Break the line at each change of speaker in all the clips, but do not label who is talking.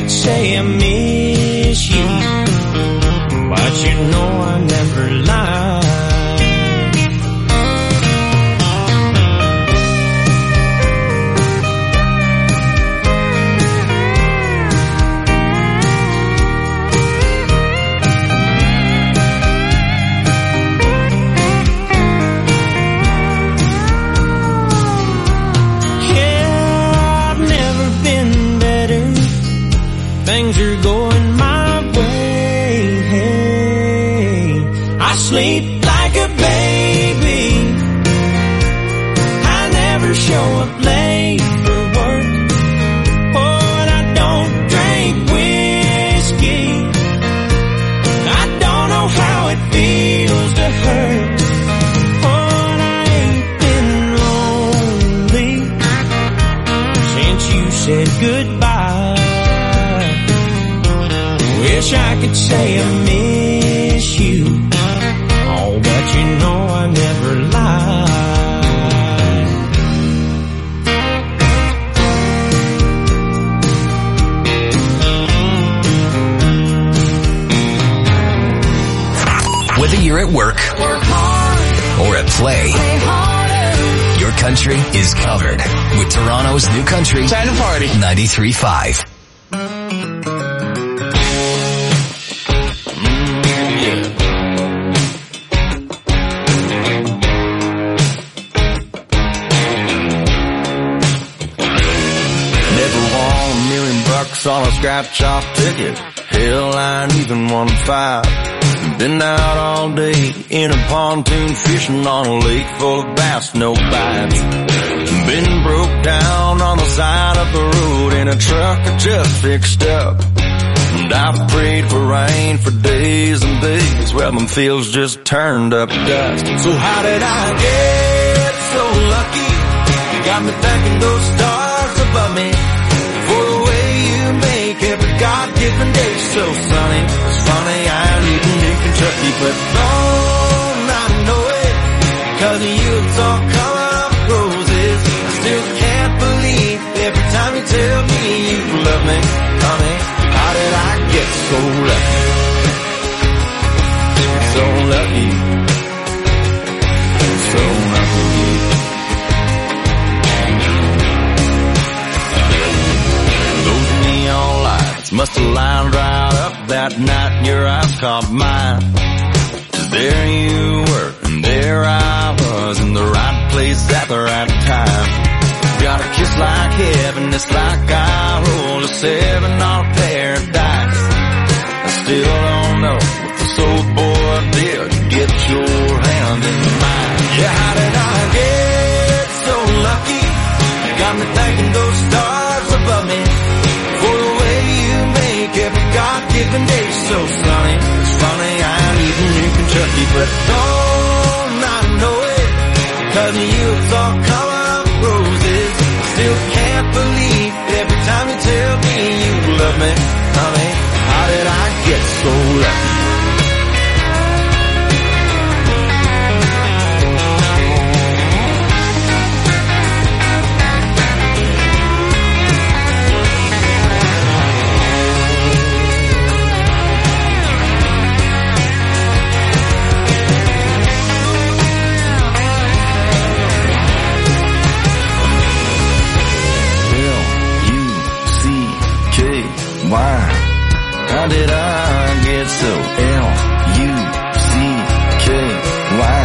could say I miss you, but you know I never lied. Things are going my way. Hey, I sleep like a baby. I never show up late for work. Oh, and I don't drink whiskey. I don't know how it feels to hurt. Oh, and I ain't been lonely since you said goodbye. Wish I could say I miss you, oh, but you know I never lied.
Whether you're at work or at play your country is covered with Toronto's new country. Time to party. 93.5.
On a scratch-off ticket, hell, I ain't even 1-5. Been out all day in a pontoon fishing on a lake full of bass, no bites. Been broke down on the side of the road in a truck I just fixed up. And I've prayed for rain for days and days. Well, them fields just turned up dust. So how did I get so lucky? You got me thanking those stars above me for the way you make every God-given day so sunny. It's funny, I ain't even in Kentucky, but don't I know it? Cause of you it's all coming up roses. I still can't believe every time you tell me you love me. Honey, how did I get so lucky? So lucky. So lucky. Must have lined right up that night and your eyes caught mine. 'Cause there you were and there I was in the right place at the right time. Got a kiss like heaven, it's like I rolled a 7 on paradise. I still don't know what this old boy did to get your hand in mine. Yeah, how did I get so lucky? You got me thanking those stars above me for the way you make every God-given day so sunny. It's funny, I ain't even in Kentucky, but don't I know it? Cause of you it's all coming up roses. Still can't believe every time you tell me you love me. Honey, how did I get so lucky? Why? How did I get so L-U-C-K-Y?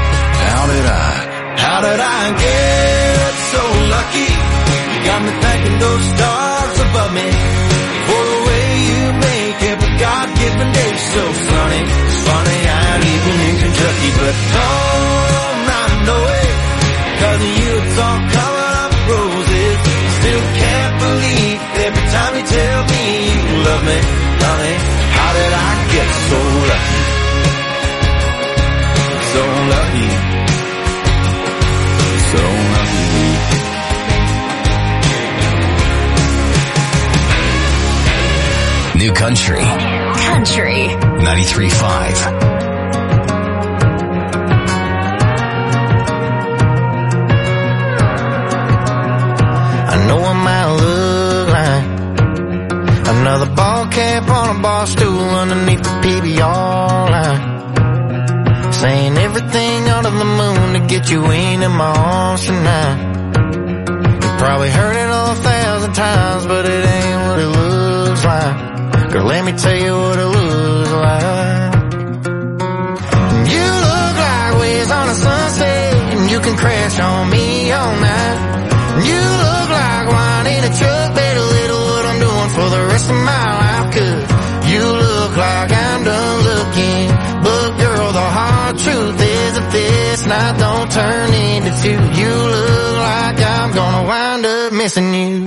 How did I get so lucky? You got me thanking those stars above me for the way you make every God-given day so sunny. It's funny, I ain't even in Kentucky, but don't I know it? Cause of you it's all coming up roses. Still can't believe every time you tell me you love me. Honey, how did I get so lucky? So lucky. So lucky.
New country.
Country.
93.5.
saying everything under the moon to get you in my arms tonight. You probably heard it 1,000 times, but it ain't what it looks like. Girl, let me tell you what it looks like. You look like waves on a sunset, and you can crash on me all night. You look like wine in a truck, better little what I'm doing for the rest of my life. 'Cause you look like I'm done looking, but girl, the hard truth is that this night don't turn into two. You look like I'm gonna wind up missing you.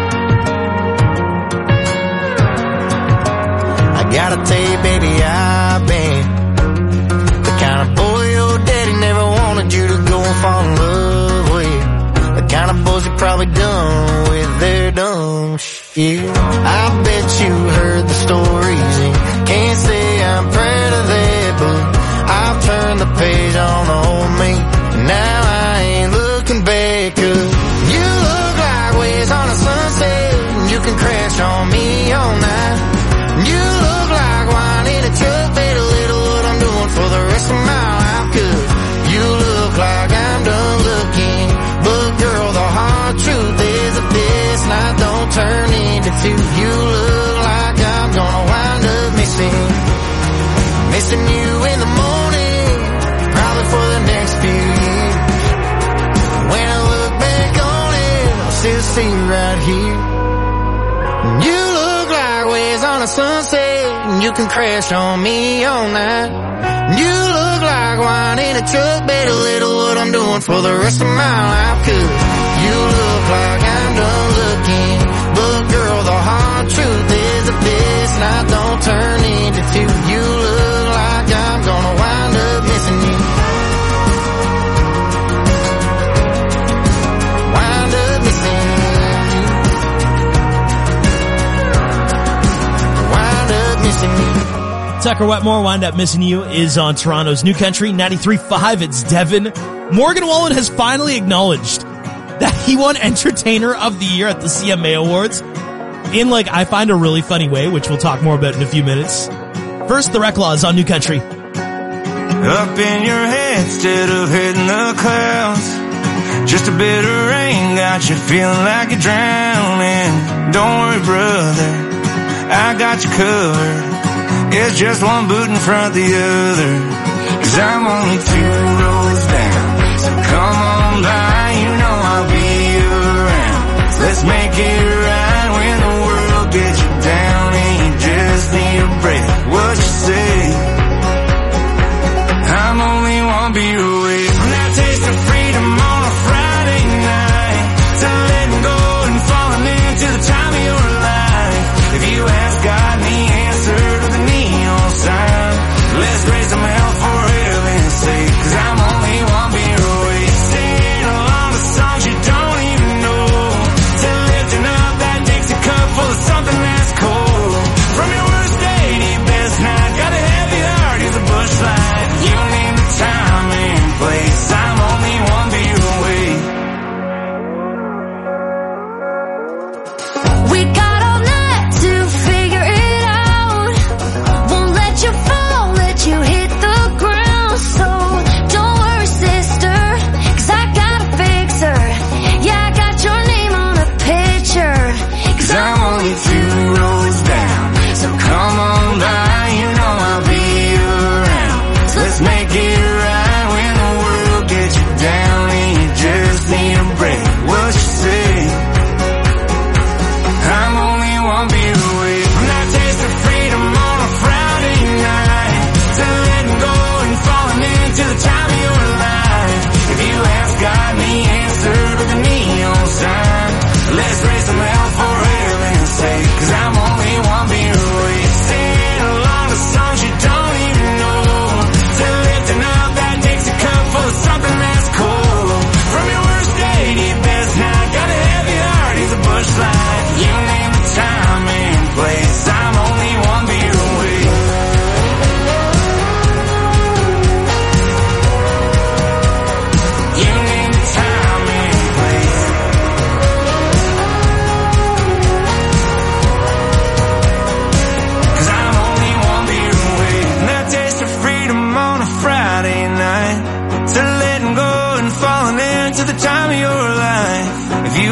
I gotta tell you, baby, I've been the kind of boy your daddy never wanted you to go and fall in love with. The kind of boys you probably done with their dumb shit. I bet you heard the stories and can't say I'm proud of that, but I've turned the page on old me, and now I ain't looking back. 'Cause you look like waves on a sunset, and you can crash on me all night. You look like wine in a truck, better little what I'm doing for the rest of my life. 'Cause you look like I'm done looking, but girl, the hard truth is that this night don't turn into two. You look like I'm gonna wind up missing you in the morning, probably for the next few years. When I look back on it, I'll still see you right here. You look like waves on a sunset, and you can crash on me all night. You look like wine in a truck, better little what I'm doing for the rest of my life. 'Cause you look like I'm done looking, but girl, the hard truth is that this night don't turn into two. You look like I'm gonna wind up missing you. Wind up missing you. Wind up missing you.
Tucker Wetmore, Wind Up Missing You, is on Toronto's New Country 93.5. It's Devin. Morgan Wallen has finally acknowledged that he won Entertainer of the Year at the CMA Awards in, like, I find a really funny way, which we'll talk more about in a few minutes. First, the Wreck Laws on New Country.
Up in your head instead of hitting the clouds. Just a bit of rain got you feeling like you're drowning. Don't worry, brother, I got you covered. It's just one boot in front of the other. 'Cause I'm only 2 rows down, so come on by, you know I'll be around. Let's make it right when the world gets you down and you just need a break. What you say? I'm only 1 beer away from that taste of freedom on a Friday night. To letting go and falling into the time of your life. If you ask God the answer to the neon sign, let's raise some hell for heaven's sake. 'Cause I'm only 1 beer away, singing along the songs you don't even know. To lifting up that Dixie cup full of something that's cold. From your worst day to your best night, got a heavy heart, you're the bush light. You don't need the timing,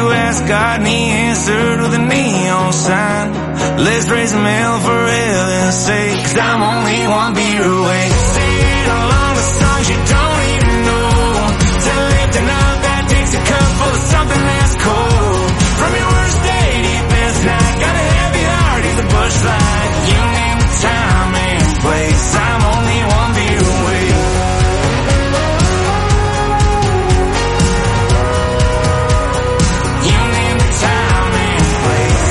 you asked God and he answered with a neon sign. Let's raise them hell for heaven's sake, 'cause I'm only one beer away. Sing along the songs you don't even know, to lifting up that takes a cup full of something that's cold. From your worst day to your best night, got a heavy heart, he's a bush light. You name the time and place, I'm only one beer away. You name the time and place.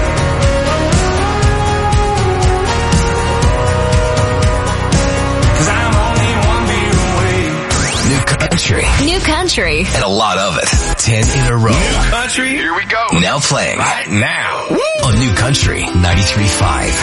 'Cause I'm only one beer away.
New country.
New country.
And a lot of it. 10 in a row.
New country, here we go.
Now playing.
Right now.
On New Country 93.5.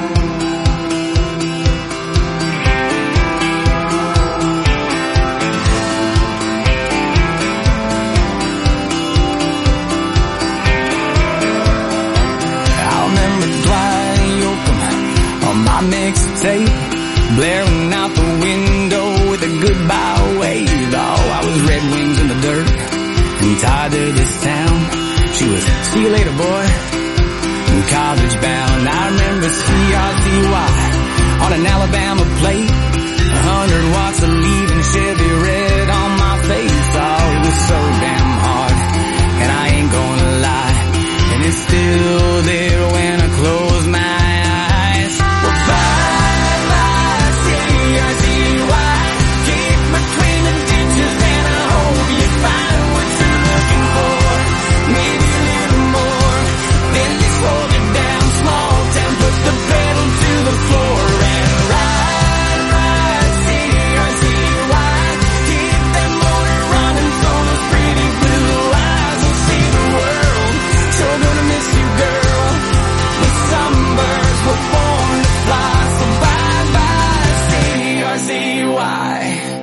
I remember Dwight Yoakam on my mixtape, blaring out the window with a goodbye wave. Oh, I was Red Wings in the dirt and tied to this town. She was, see you later, boy, and college bound. I remember CRTY on an Alabama plate, 100 watts of leaving Chevy red on my face. Oh, it was so damn hard, and I ain't gonna lie, and it's still there when I close my eyes. Well, bye-bye, CRTY, keep between the ditches, and I hope you find what you're looking for. Maybe a little more, then they slow it down, small town, put the pedal to the floor and ride, CRTY, keep that motor running so those pretty blue eyes will see the world. Sure gonna miss you, girl, but some birds were born to fly, so bye-bye, CRTY.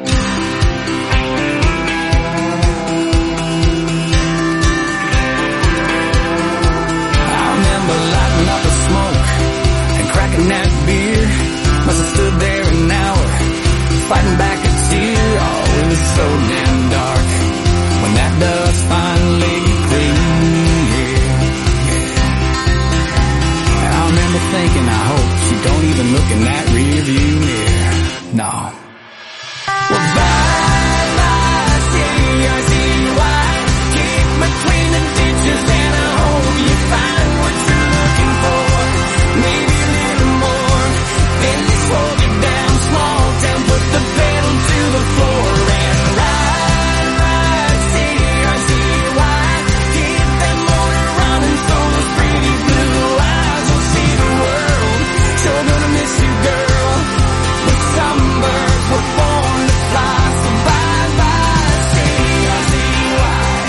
I remember lighting up a smoke and cracking that beer. Must have stood there an hour, fighting back a tear. Oh, it was so damn dark when that dust finally cleared. And I remember thinking, I hope she don't even look in that rear view mirror. No. Well, bye-bye, CRTY, keep between the ditches, and I hope you find what you're looking for. Maybe a little more, then they slow it down, small town, put the pedal to the floor and ride, CRTY, keep that motor running so those pretty blue eyes will see the world. Sure gonna miss you, girl, but some birds were born to fly, so bye-bye, CRTY.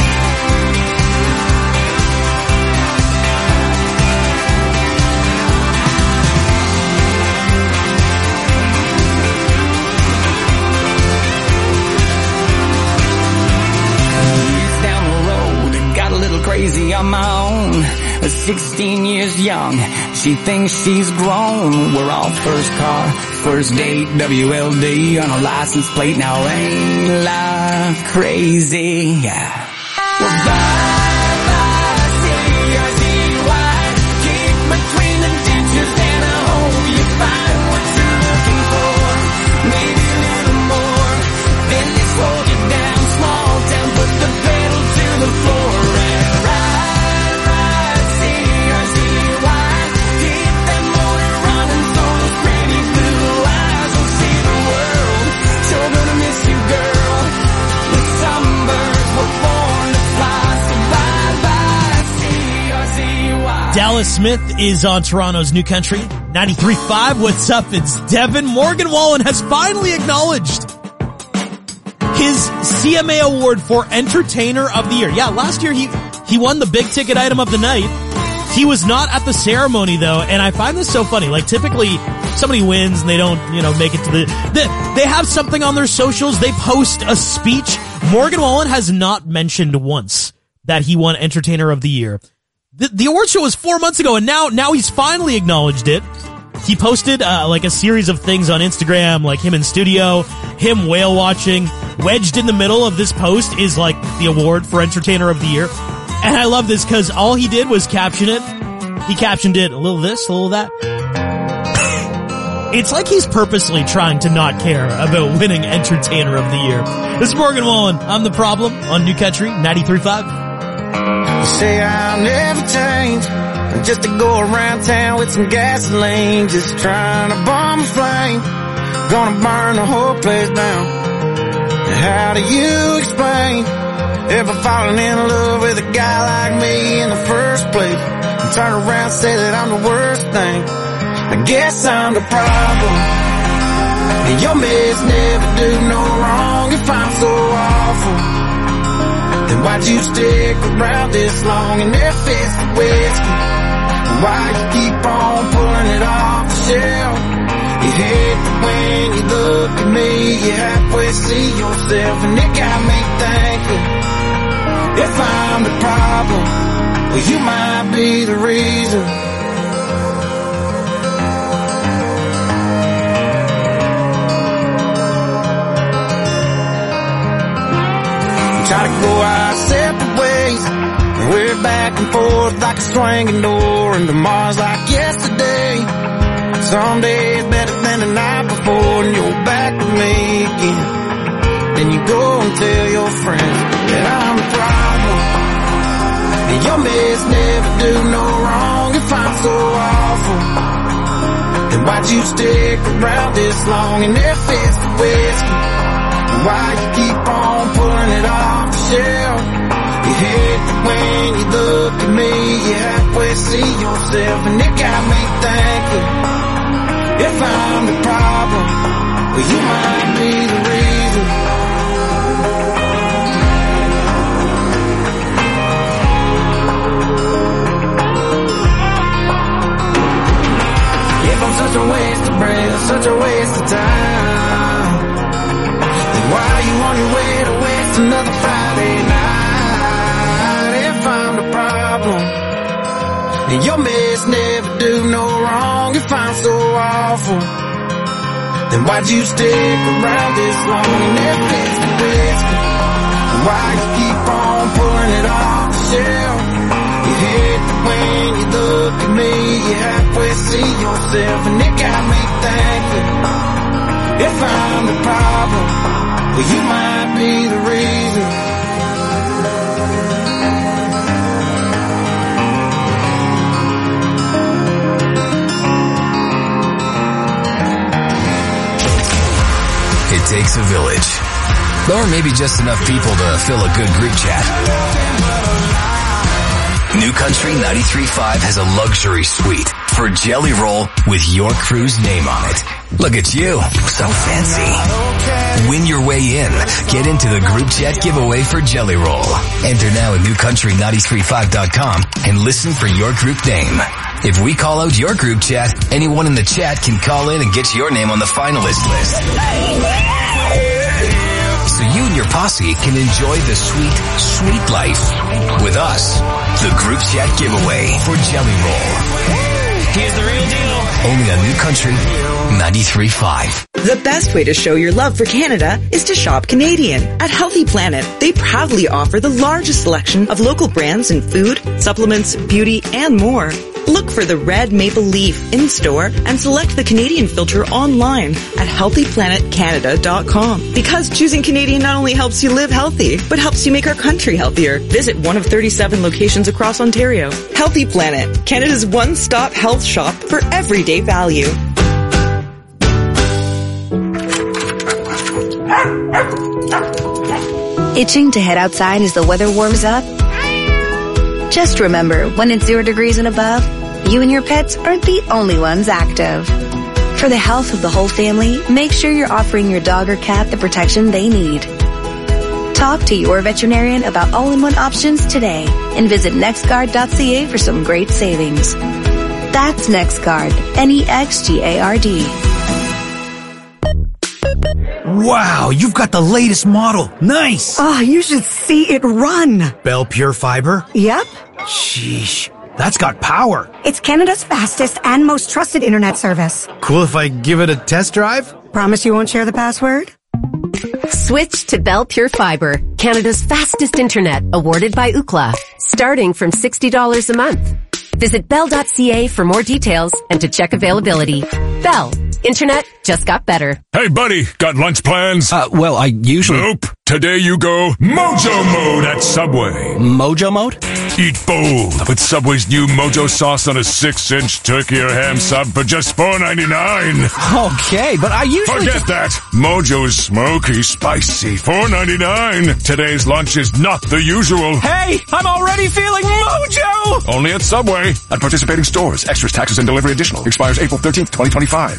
Years down the road, got a little crazy on my own. 16 years young, she thinks she's grown. We're all first car, first date, WLD on a license plate. Now ain't like crazy. Yeah. Well, bye-bye, CRTY, keep between the ditches, and I hope you find what you're looking for. Maybe a little more, then they slow it down, small town, put the pedal to the floor and ride, CRTY, keep that motor running so those pretty blue eyes will see the world. Sure gonna miss you, girl, but some birds were born to fly, so bye-bye, CRTY.
Dallas Smith is on Toronto's New Country 93.5. What's up? It's Devin. Morgan Wallen has finally acknowledged his CMA award for Entertainer of the Year. Yeah, last year he won the big ticket item of the night. He was not at the ceremony though, and I find this so funny. Like typically somebody wins and they don't, make it to they have something on their socials, they post a speech. Morgan Wallen has not mentioned once that he won Entertainer of the Year. The award show was 4 months ago, and now he's finally acknowledged it. He posted like a series of things on Instagram, like him in studio, him whale watching. Wedged in the middle of this post is like the award for Entertainer of the Year. And I love this because all he did was caption it. He captioned it a little this, a little that. It's like he's purposely trying to not care about winning Entertainer of the Year. This is Morgan Wallen. I'm The Problem on New Country 93.5.
You say I'll never change, just to go around town with some gasoline, just trying to bomb a flame, gonna burn the whole place down. How do you explain ever falling in love with a guy like me in the first place, and turn around and say that I'm the worst thing? I guess I'm the problem, and your mess never do no wrong. If I'm so awful, then why'd you stick around this long and if it's the whiskey? Why you keep on pulling it off the shelf? You hate that when you look at me, you halfway see yourself, and it got me thinking, if I'm the problem, well you might be the reason. Try to go our separate ways, and we're back and forth like a swinging door, and tomorrow's like yesterday. Some days better than the night before, and you're back with me again. Then you go and tell your friends that I'm the problem, and your mess never do no wrong. If I'm so awful, then why'd you stick around this long? And if it's the whiskey, why you keep on pulling it off the shelf? You hate that when you look at me, you halfway see yourself, and it got me thinking, if I'm the problem, well you might be the reason. If I'm such a waste of breath, such a waste of time, why are you on your way to waste another Friday night? If I'm the problem, and your mess never do no wrong. If I'm so awful, then why'd you stick around this long? And if it's the whiskey, why you keep on pulling it off the shelf? You hate that when you look at me, you halfway see yourself, and it got me thinking, if I'm the problem, well, you might be the reason.
It takes a village. Or maybe just enough people to fill a good group chat. New Country 93.5 has a luxury suite for Jelly Roll with your crew's name on it. Look at you, so fancy. Win your way in. Get into the group chat giveaway for Jelly Roll. Enter now at newcountry935.com and listen for your group name. If we call out your group chat, anyone in the chat can call in and get your name on the finalist list. So you and your posse can enjoy the sweet, sweet life with us. The group chat giveaway for Jelly Roll. Here's the real deal. Only on New Country 93.5.
The best way to show your love for Canada is to shop Canadian. At Healthy Planet, they proudly offer the largest selection of local brands in food, supplements, beauty, and more. Look for the red maple leaf in-store and select the Canadian filter online at healthyplanetcanada.com. Because choosing Canadian not only helps you live healthy, but helps you make our country healthier. Visit one of 37 locations across Ontario. Healthy Planet, Canada's one-stop health shop for everyday value.
Itching to head outside as the weather warms up? Just remember, when it's 0 degrees and above, you and your pets aren't the only ones active. For the health of the whole family, make sure you're offering your dog or cat the protection they need. Talk to your veterinarian about all-in-one options today and visit nextguard.ca for some great savings. That's NextGuard, NEXGARD.
Wow, you've got the latest model. Nice.
Oh, you should see it run.
Bell Pure Fiber?
Yep.
Sheesh, that's got power.
It's Canada's fastest and most trusted internet service.
Cool if I give it a test drive?
Promise you won't share the password?
Switch to Bell Pure Fiber, Canada's fastest internet, awarded by Ookla, starting from $60 a month. Visit bell.ca for more details and to check availability. Bell. Internet just got better.
Hey, buddy, got lunch plans?
Well, I usually...
Nope. Today you go Mojo Mode at Subway.
Mojo Mode?
Eat bold with Subway's new Mojo sauce on a 6-inch turkey or ham sub for just $4.99.
Okay, but I usually...
Forget that. Mojo is smoky, spicy, $4.99. Today's lunch is not the usual.
Hey, I'm already feeling Mojo!
Only at Subway. At participating stores. Extras, taxes, and delivery additional. Expires April 13th, 2025.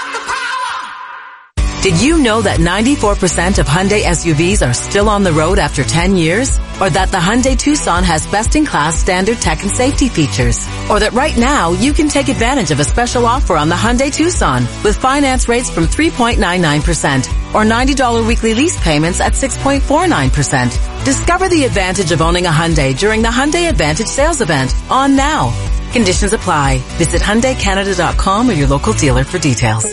Did you know that 94% of Hyundai SUVs are still on the road after 10 years? Or that the Hyundai Tucson has best-in-class standard tech and safety features? Or that right now you can take advantage of a special offer on the Hyundai Tucson with finance rates from 3.99% or $90 weekly lease payments at 6.49%. Discover the advantage of owning a Hyundai during the Hyundai Advantage sales event on now. Conditions apply. Visit HyundaiCanada.com or your local dealer for details.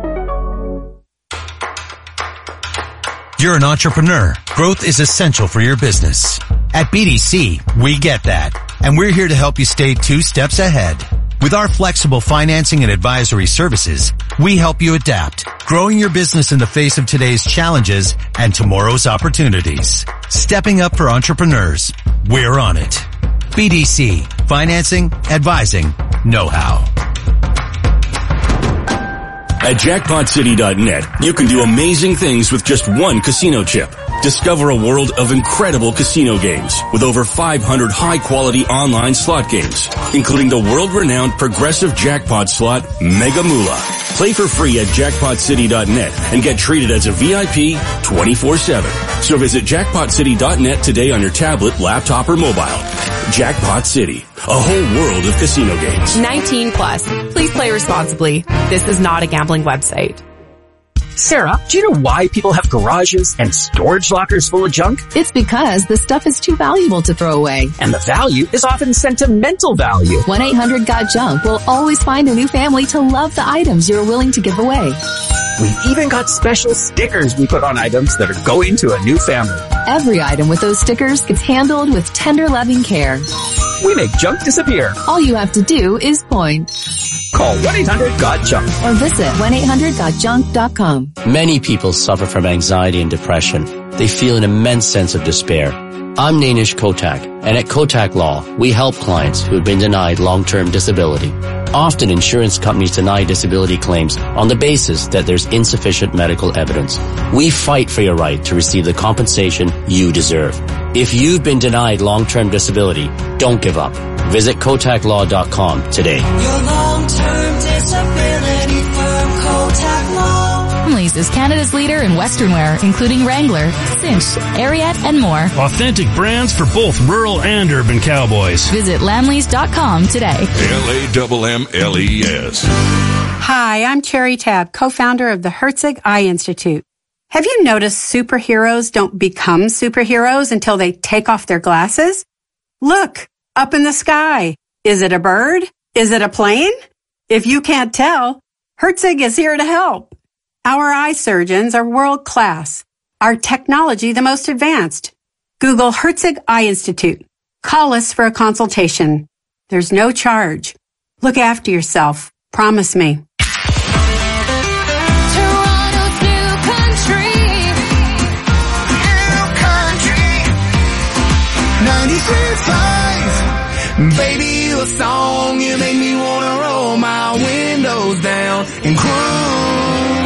You're an entrepreneur. Growth is essential for your business. At BDC, we get that. And we're here to help you stay 2 steps ahead. With our flexible financing and advisory services, we help you adapt, growing your business in the face of today's challenges and tomorrow's opportunities. Stepping up for entrepreneurs. We're on it. BDC. Financing, advising, know-how.
At JackpotCity.net, you can do amazing things with just one casino chip. Discover a world of incredible casino games with over 500 high-quality online slot games, including the world-renowned progressive jackpot slot Mega Moolah. Play for free at JackpotCity.net and get treated as a VIP 24/7. So visit JackpotCity.net today on your tablet, laptop, or mobile. Jackpot City, a whole world of casino games.
19 plus. Please play responsibly. This is not a gambling website.
Sarah, do you know why people have garages and storage lockers full of junk?
It's because the stuff is too valuable to throw away.
And the value is often sentimental value.
1-800-GOT-JUNK will always find a new family to love the items you're willing to give away.
We've even got special stickers we put on items that are going to a new family.
Every item with those stickers gets handled with tender, loving care.
We make junk disappear.
All you have to do is point.
Call 1-800-GOT-JUNK
or visit 1-800-GOT-JUNK.com.
Many people suffer from anxiety and depression. They feel an immense sense of despair. I'm Nainish Kotak, and at Kotak Law, we help clients who have been denied long-term disability. Often insurance companies deny disability claims on the basis that there's insufficient medical evidence. We fight for your right to receive the compensation you deserve. If you've been denied long-term disability, don't give up. Visit KotakLaw.com today.
Your long-term disability firm, Kotak Law.
Lamley's is Canada's leader in Western wear, including Wrangler, Cinch, Ariat, and more.
Authentic brands for both rural and urban cowboys.
Visit Lamleys.com today.
LAMMLES.
Hi, I'm Cherry Tabb, co-founder of the Herzig Eye Institute. Have you noticed superheroes don't become superheroes until they take off their glasses? Look, up in the sky. Is it a bird? Is it a plane? If you can't tell, Herzig is here to help. Our eye surgeons are world class. Our technology the most advanced. Google Herzig Eye Institute. Call us for a consultation. There's no charge. Look after yourself. Promise me.
Toronto's new country. New country.
93.5. Baby, you a song. You make me wanna roll my windows down and cruise.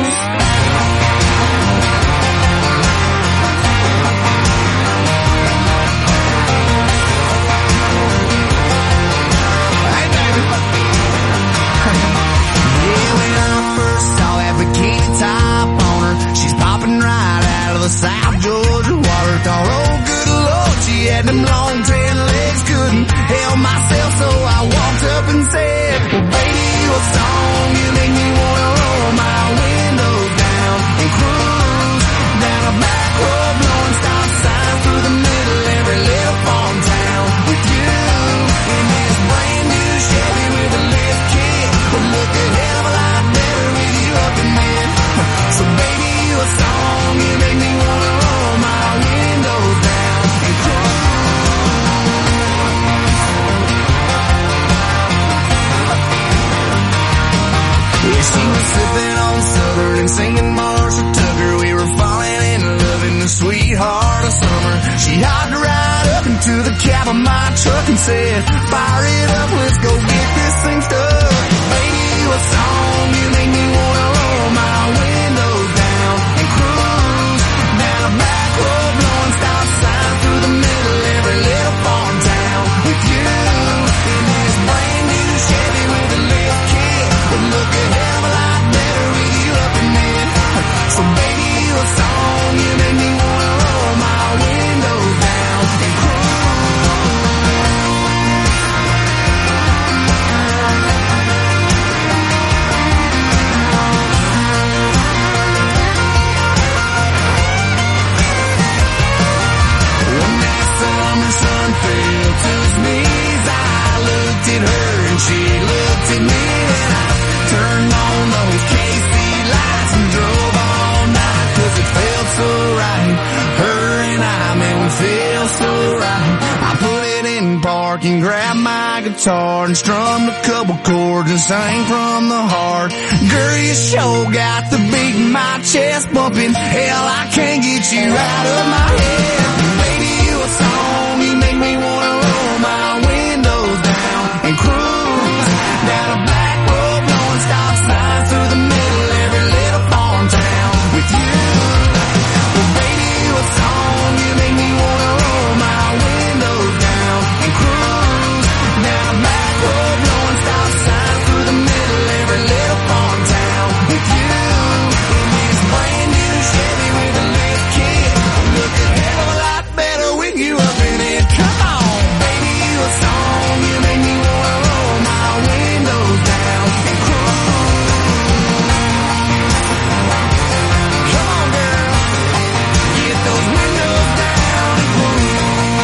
South Georgia water thought, oh good Lord, she had them long tan legs, couldn't help myself, so I walked up and said, well baby, you a song, you make me wanna roll my windows down and cruise down a back road, blowing stop signs through the middle every little farm town with you in this brand new Chevy with a lift kit, would look a hell of a lot better with you up in there. So baby, you a song, you make me wanna
top of my truck and said, fire it up, let's go get this thing stuck. Baby, you a song, you make me wanna roll my windows down and cruise down a back road, blowing stop signs through the middle every little farm town with you in this brand new Chevy with a lift kit. Would look a hell of a lot better with you up in it. So baby, you a song, you make me wanna roll my windows down and cruise. When that summer sun fell to his knees, I looked at her and she looked at me, and I turned on those KC lights and drove all night, 'cause it felt so right. Her and I, man, we feel so right. I put it in park and grabbed my guitar and strummed a couple chords and sang from the heart. Girl, you sure got the beat in my chest bumping. Hell, I can't get you out of my head. Baby, you a song, you make me wanna roll my windows down and cruise down a back road, blowing stop signs through the middle every little farm town with you. Well, baby, you a song, you make me wanna roll my windows down and cruise down a back road, blowing stop signs through the middle every little farm town with you in this brand new Chevy with a lift kit. Look a hell of a lot better with you up in it. Come on, baby, you a song, you make me wanna roll my windows down and cruise. Come on, girl, get those windows down and cruise.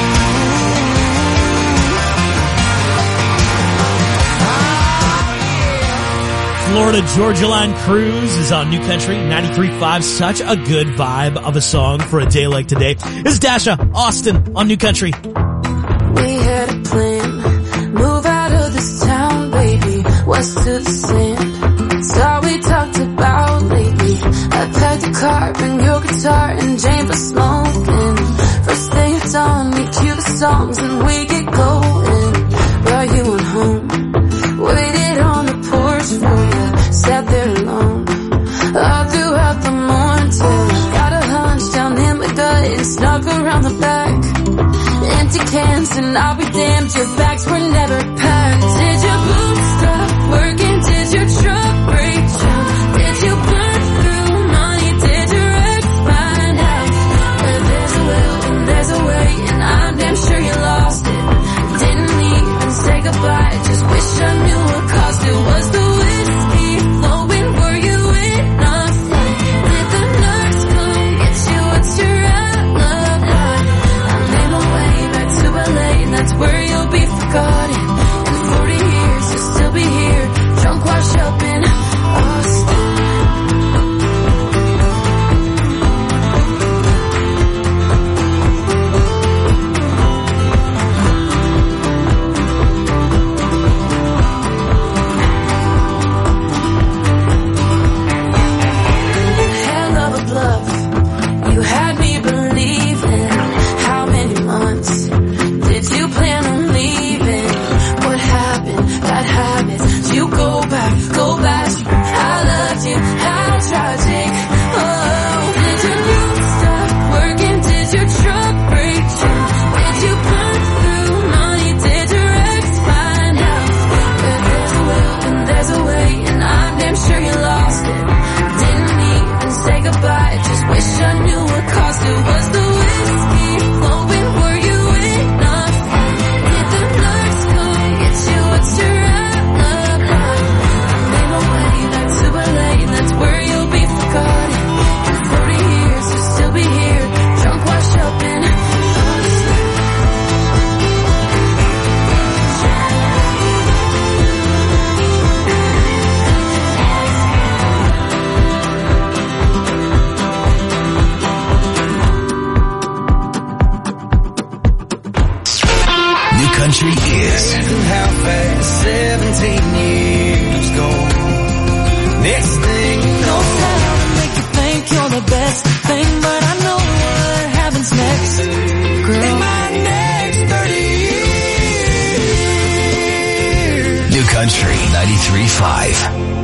Florida Georgia Line Cruise is on New Country 93.5. Such a good vibe of a song for a day like today. This is Dasha Austin on New Country.
We had a plan, move out of this town, baby, west to the sand. It's all we talked about lately. I packed the car, bring your guitar, and Jane for smoking. First thing it's on, we cue the songs and we get going. Brought you on home, waited on the porch for you, sat there alone all throughout the morning till I got a hunch down in my gut and snuck around the back. Empty cans and I'll be damned, your bags were never packed. Did your boots stop working? Did your truck break down? Did you burn through money? Did your ex find out? There's a will and there's a way, and I'm damn sure you lost it. Didn't even say goodbye, just wish I knew what caused it. Was the whiskey flowing? Were you in a fight? Did the nurse come get you? What's your outlook like? I made my way back to LA, and that's where you'll be forgotten. In 40 years, you'll still be here, drunk, washed up in Austin. Hell of a bluff, you had me believing. How many months did you plan on leaving? What happened? Bad habits. You go back. I loved you. How tragic. Oh, did your roof stop working? Did your truck break down? Did you burn through money? Did your ex find out? There's a will and there's a way, and I'm damn sure you lost it. Didn't even say goodbye, just wish I knew what caused it. Was the whiskey flowing? Were you in a fight? Did the nurse come get you? What's your outlook like? I made my way back to LA, and that's where you'll be forgotten. In 40 years, you'll still be here, drunk, washed up in Austin.
New Country is
How fast 17 years go. Next thing you know,
I'll make you think you're the best thing, but I know what happens next. Girl,
in my next 30 years
93.5.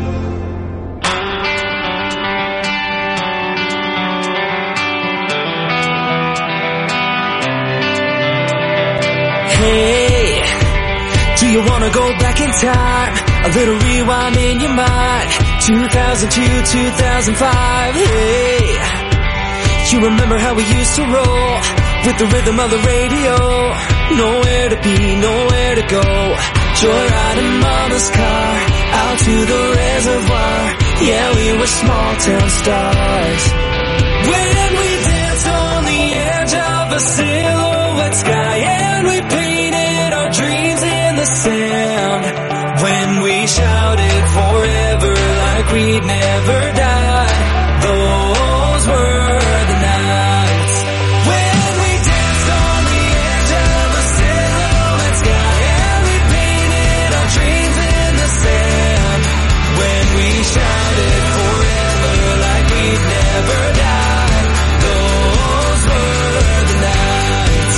Hey, do you wanna go back in time? A little rewind in your mind. 2002, 2005. Hey, you remember how we used to roll with the rhythm of the radio? Nowhere to be, nowhere to go. Joyride in mama's car, out to the reservoir. Yeah, we were small town stars. When we danced on the edge of a silhouette sky, and we painted our dreams in the sand. When we shouted forever like we'd never die, those were the nights. When we danced on the edge of a silhouette sky, and we painted our dreams in the sand. When we shouted forever like we'd never die, those were the nights.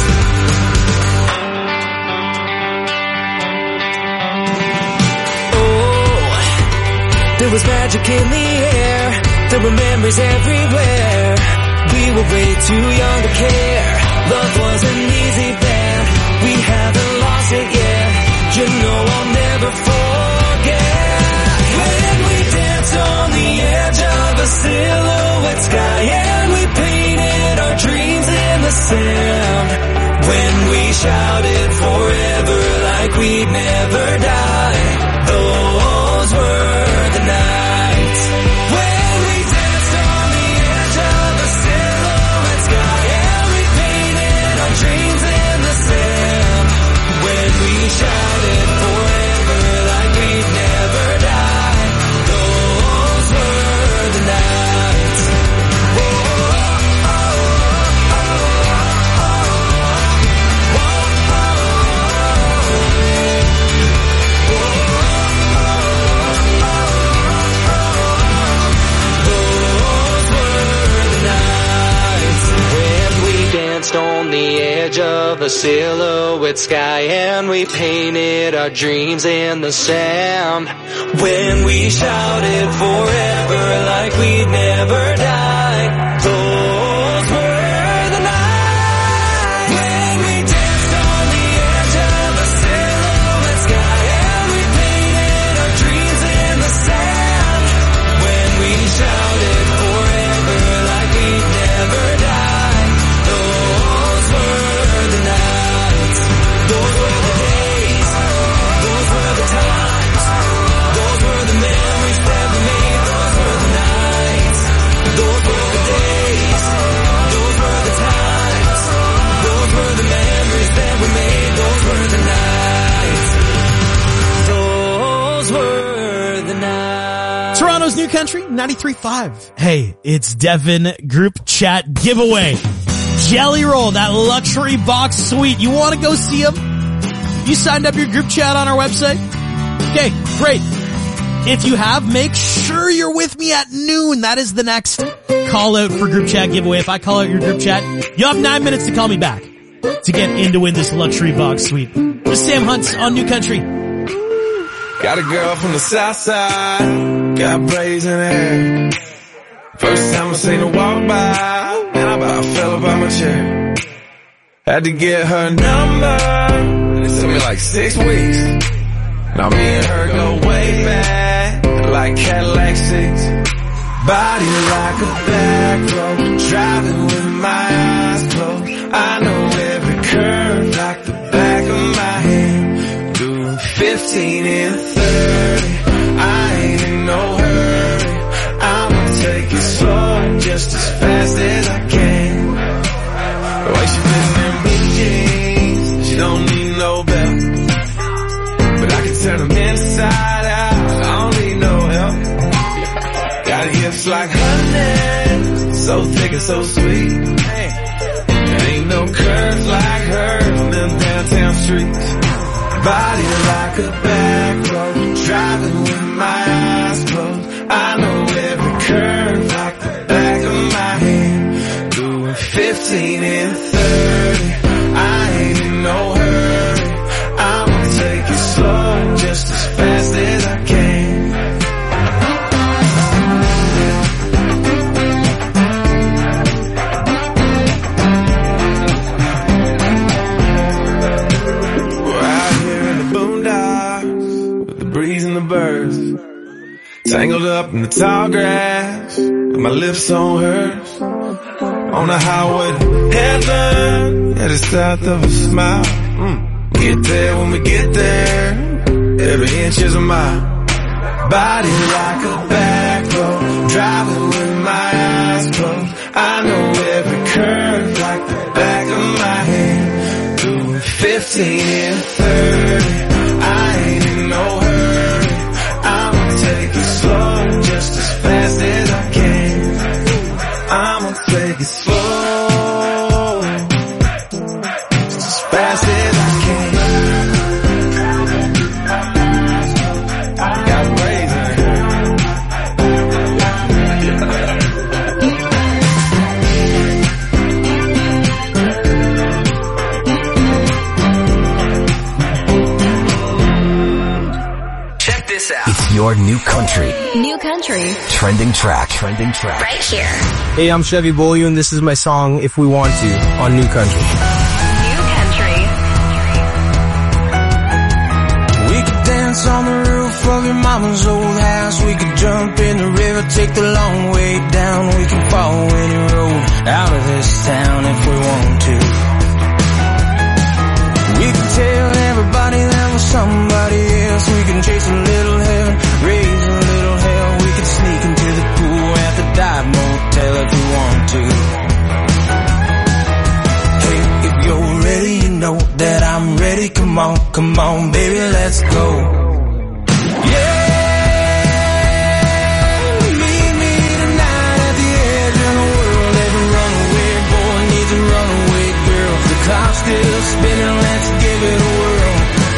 There was magic in the air, there were memories everywhere. We were way too young to care. Love wasn't easy then, we haven't lost it yet. You know I'll never forget. When we danced on the edge of a silhouette sky, and we painted our dreams in the sand. When we shouted forever like we'd never die, those were the nights. When we danced on the edge of a silhouette sky, and we painted our dreams in the sand. When we shouted forever like we'd never die, those were the nights. On the edge of a silhouette sky, and we painted our dreams in the sand. When we shouted forever like we'd never die, those were the nights. When we danced on the edge of a silhouette sky, and we painted our dreams in the sand. When we shouted forever like we'd never die,
Toronto's New Country, 93.5. Hey, it's Devin Group Chat Giveaway. Jelly Roll, that luxury box suite. You want to go see them? You signed up your group chat on our website? Okay, great. If you have, make sure you're with me at noon. That is the next call out for group chat giveaway. If I call out your group chat, you'll have 9 minutes to call me back to get in to win this luxury box suite. This is Sam Hunt on New Country.
Got a girl from the south side, got braids in her hair. First time I seen her walk by, and I about fell about my chair. Had to get her number, it took me like 6 weeks. Now me and her go way back, like Cadillac 6. Body like a back road, driving with my eyes closed. I know every curve like the back of my hand. Doing 15 and 30, I ain't in no hurry. I'ma take it slow, just as fast as I can. The way she fits in big jeans, she don't need no belt. But I can turn them inside out, I don't need no help. Got hips like honey, so thick and so sweet. There ain't no curves like hers on them downtown streets. Body like a back road, driving with my eyes closed. I know every curve like the back of my hand. Doing 15 and 30, I ain't in no hurry. I'ma take it slow, just as fast as I can. tangled up in the tall grass, with my lips on hers, on the highway to heaven, headed south of a smile. Get there when we get there, every inch is a mile. Body like a back road, driving with my eyes closed. I know every curve like the back of my hand. Doing 15 and 30, I ain't in no hurry. I'ma take it slow, just as fast as I can. I'ma take it slow, just as fast as I can.
It's your new country.
New country.
Trending track. Trending track.
Right here.
Hey, I'm Chevy Bollieu, and this is my song, If We Want To, on New Country.
New country.
We could dance on the roof of your mama's old house. We could jump in the river, take the long way down. We can follow any road out of this town if we want to. We can tell everybody there was somebody else. We can chase a little heaven, raise a little hell. We can sneak into the pool at the dive motel if we want to. Hey, if you're ready, you know that I'm ready. Come on, baby, let's go. Clock's still spinning, let's give it a whirl.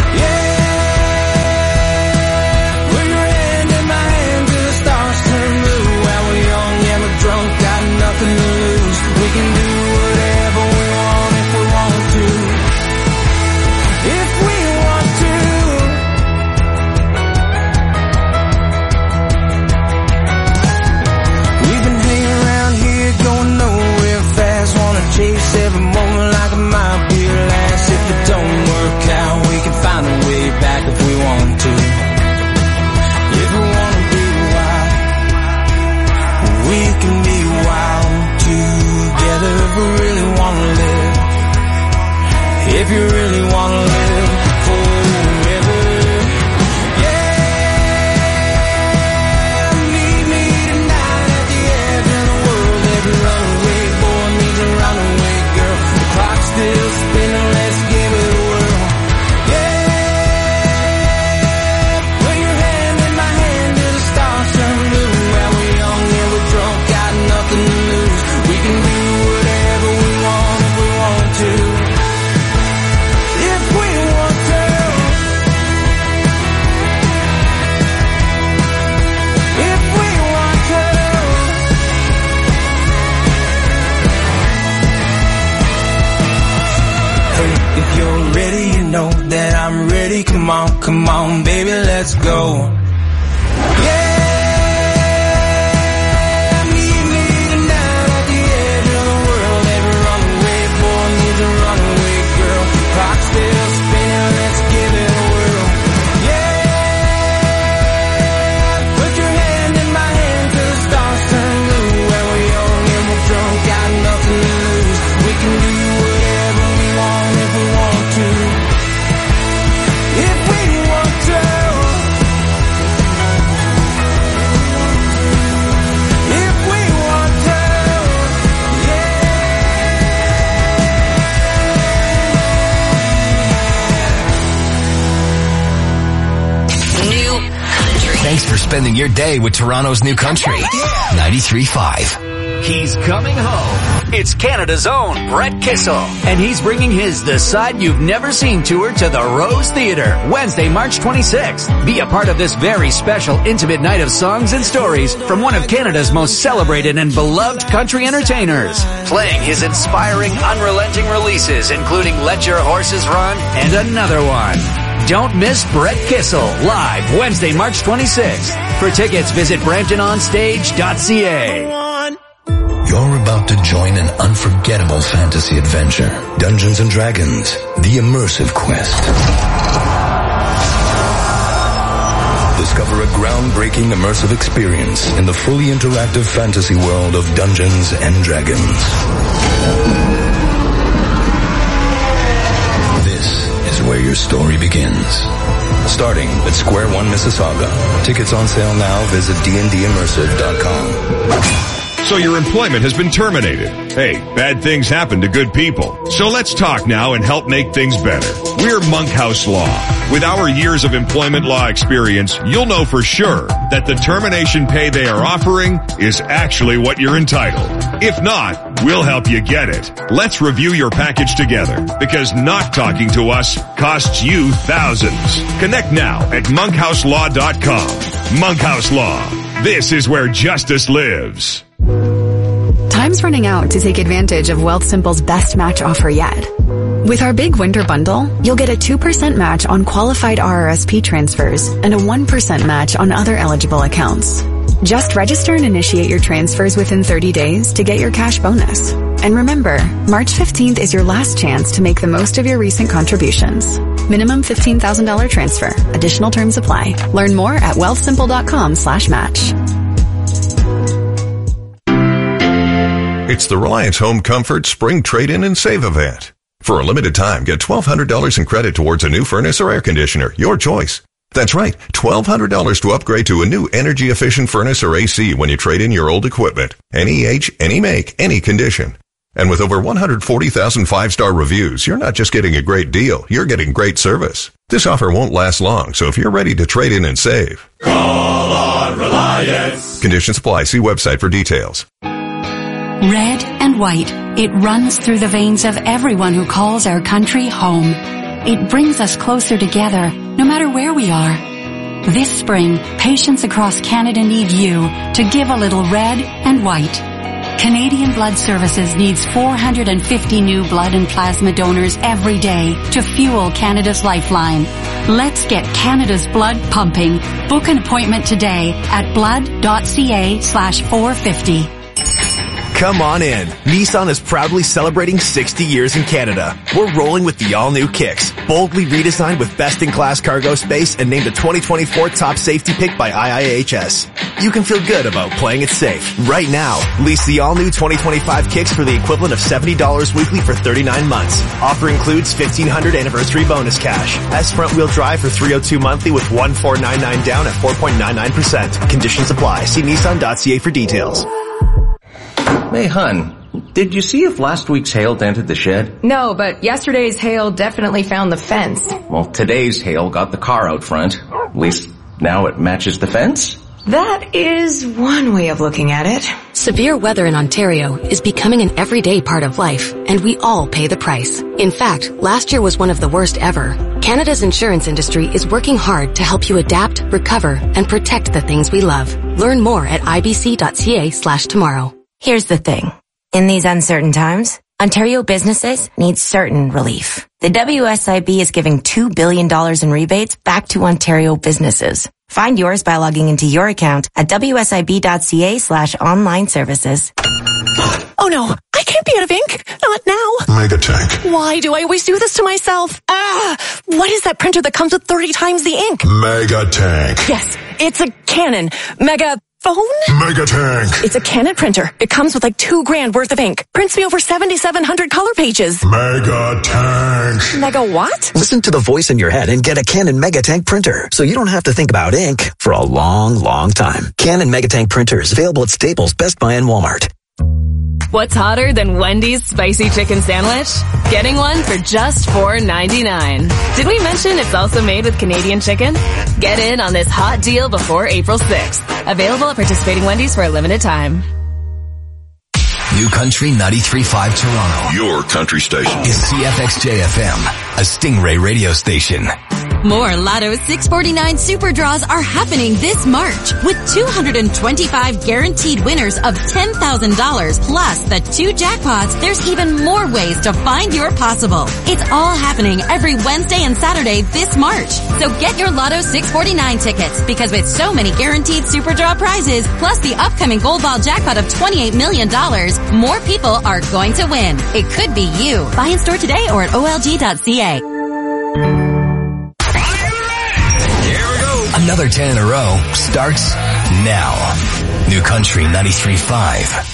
Yeah, put your hand in my hand till the stars turn blue. While we're young and we're drunk, got nothing to lose. We can do whatever we want if we want to. If we want to. We've been hanging around here, going nowhere fast. Wanna chase every moment like it might be your last. If it don't work out, we can find a way back if we want to. If we wanna be wild, we can be wild together. If we really wanna live, if you really wanna live forever. Yeah, meet me tonight at the edge of the world. Every runaway boy needs a runaway girl. The clock's still spinning, let's give it a whirl. Yeah, put your hand in my hand till the stars turn blue. While we're young and we're drunk, got nothing to lose. We can do whatever we want if we want to. If we want to. If we want to. Hey, if you're ready, you know that I'm ready. Come on, baby, let's go. Yeah, meet me tonight at the edge of the world. Every runaway boy needs a runaway girl. Clock's still spinning, let's give it a whirl. Yeah, put your hand in my hand till the stars turn blue. When we're young and we're drunk, got nothing to lose. We can do whatever we want if we want to. If we want to. If we want to.
New country. Thanks for spending your day with Toronto's New Country. 93.5.
He's coming home. It's Canada's own Brett Kissel, and he's bringing his The Side You've Never Seen tour to the Rose Theatre, Wednesday, March 26th. Be a part of this very special, intimate night of songs and stories from one of Canada's most celebrated and beloved country entertainers, playing his inspiring, unrelenting releases, including Let Your Horses Run and another one. Don't miss Brett Kissel live Wednesday, March 26th. For tickets, visit BramptonOnStage.ca.
You're about to join an unforgettable fantasy adventure. Dungeons & Dragons, the immersive quest. Discover a groundbreaking immersive experience in the fully interactive fantasy world of Dungeons and Dragons. This is where your story begins. Starting at Square One Mississauga. Tickets on sale now. Visit dndimmersive.com.
So your employment has been terminated. Hey, bad things happen to good people. So let's talk now and help make things better. We're Monkhouse Law. With our years of employment law experience, you'll know for sure that the termination pay they are offering is actually what you're entitled. If not, we'll help you get it. Let's review your package together, because not talking to us costs you thousands. Connect now at monkhouselaw.com. Monkhouse Law. This is where justice lives.
Time's running out to take advantage of Wealthsimple's best match offer yet. With our big winter bundle, you'll get a 2% match on qualified RRSP transfers and a 1% match on other eligible accounts. Just register and initiate your transfers within 30 days to get your cash bonus. And remember, March 15th is your last chance to make the most of your recent contributions. Minimum $15,000 transfer. Additional terms apply. Learn more at wealthsimple.com/match.
It's the Reliance Home Comfort Spring Trade-In and Save event. For a limited time, get $1,200 in credit towards a new furnace or air conditioner, your choice. That's right, $1,200 to upgrade to a new energy-efficient furnace or AC when you trade in your old equipment. Any age, any make, any condition. And with over 140,000 five-star reviews, you're not just getting a great deal, you're getting great service. This offer won't last long, so if you're ready to trade in and save,
call on Reliance.
Conditions apply. See website for details.
Red and white, it runs through the veins of everyone who calls our country home. It brings us closer together, no matter where we are. This spring, patients across Canada need you to give a little red and white. Canadian Blood Services needs 450 new blood and plasma donors every day to fuel Canada's lifeline. Let's get Canada's blood pumping. Book an appointment today at blood.ca/450.
Come on in. Nissan is proudly celebrating 60 years in Canada. We're rolling with the all-new Kicks, boldly redesigned with best-in-class cargo space and named a 2024 top safety pick by IIHS. You can feel good about playing it safe. Right now, lease the all-new 2025 Kicks for the equivalent of $70 weekly for 39 months. Offer includes $1,500 anniversary bonus cash. S front-wheel drive for $302 monthly with $1,499 down at 4.99%. Conditions apply. See Nissan.ca for details.
Hey, hun, did you see if last week's hail dented the shed?
No, but yesterday's hail definitely found the fence.
Well, today's hail got the car out front. At least now it matches the fence.
That is one way of looking at it.
Severe weather in Ontario is becoming an everyday part of life, and we all pay the price. In fact, last year was one of the worst ever. Canada's insurance industry is working hard to help you adapt, recover, and protect the things we love. Learn more at ibc.ca/tomorrow.
Here's the thing. In these uncertain times, Ontario businesses need certain relief. The WSIB is giving $2 billion in rebates back to Ontario businesses. Find yours by logging into your account at wsib.ca/online services.
Oh no, I can't be out of ink. Not now.
Megatank.
Why do I always do this to myself? What is that printer that comes with 30 times the ink?
Megatank.
Yes, it's a Canon Mega phone?
Megatank.
It's a Canon printer. It comes with like $2,000 worth of ink. Prints me over 7,700 color pages.
Megatank.
Mega what?
Listen to the voice in your head and get a Canon Megatank printer, so you don't have to think about ink for a long, long time. Canon Megatank printers available at Staples, Best Buy, and Walmart.
What's hotter than Wendy's spicy chicken sandwich? Getting one for just $4.99. Did we mention it's also made with Canadian chicken? Get in on this hot deal before April 6th. Available at participating Wendy's for a limited time.
New Country 93.5 Toronto.
Your country station.
Is CFXJ-FM, a Stingray radio station.
More Lotto 649 Super Draws are happening this March with 225 guaranteed winners of $10,000 plus the 2 jackpots. There's even more ways to find your possible. It's all happening every Wednesday and Saturday this March. So get your Lotto 649 tickets because with so many guaranteed Super Draw prizes plus the upcoming Gold Ball jackpot of $28 million, more people are going to win. It could be you. Buy in store today or at olg.ca.
Another 10 in a row starts now. New Country 93.5.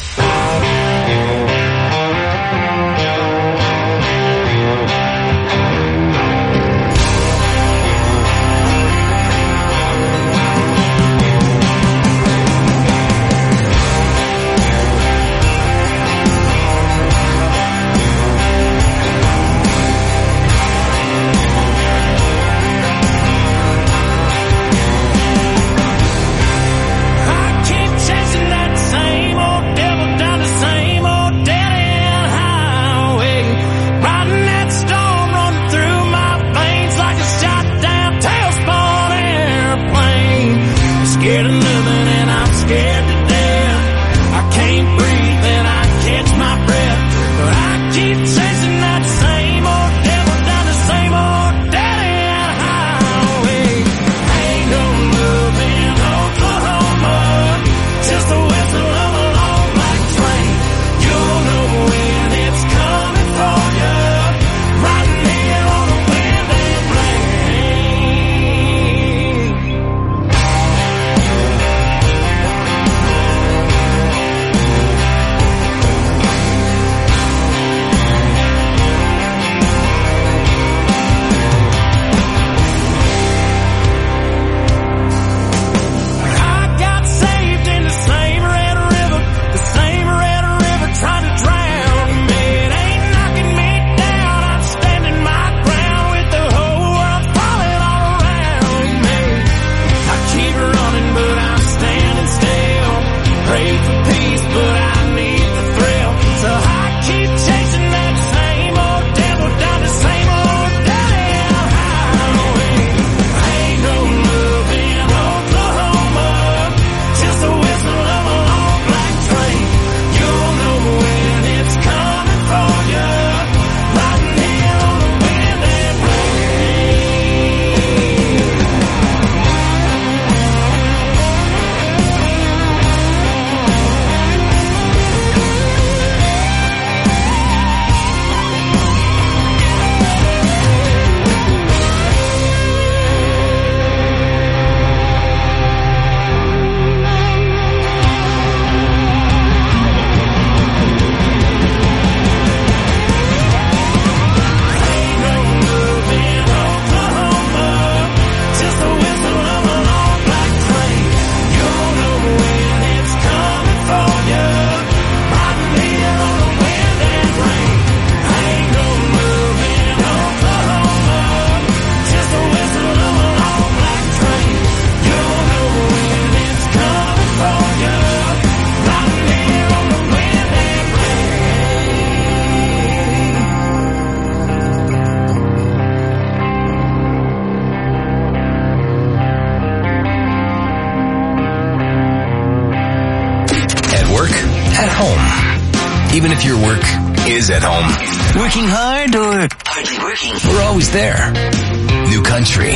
Even if your work is at home. Working hard or hardly working? We're always there. New Country